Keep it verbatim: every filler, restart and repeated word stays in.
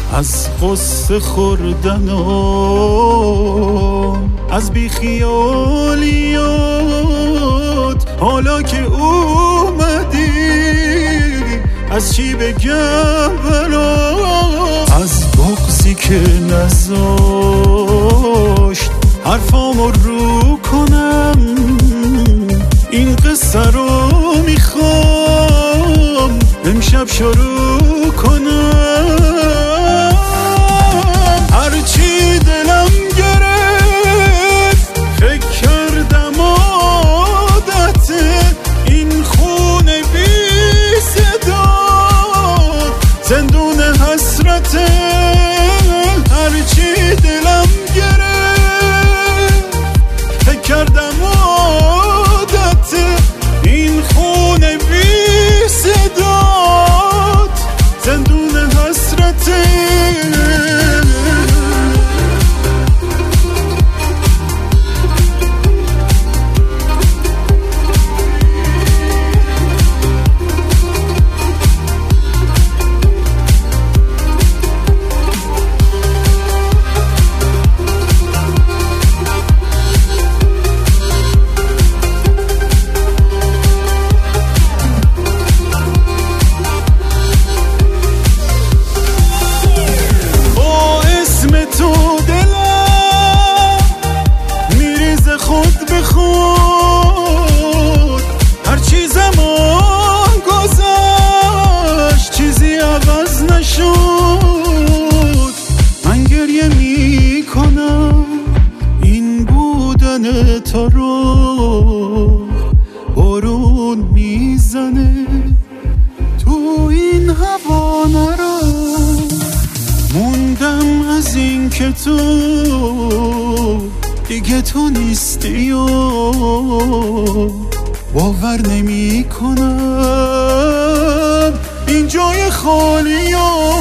از قصه خوردن و از بیخیالیات. حالا که اومدی از چی بگم برات؟ از بغضی که نذاشت حرفامو رو کنم، این قصه رو میخوام امشب شروع کنم. هرچی دلم گرفت فکر کردم عادت این خونه بی صدا زندون حسرته. هرچی دلم گرفت فکر کردم عادت این خونه بی صدا زندون حسرته. خود به خود هر چی زمان گذشت چیزی عوض نشد. من گریه می کنم این بودن تو رو، بارون میزنه تو این هوا نرو. موندم از این که تو دیگه تو نیستی و باور نمی کنم این جای خالی و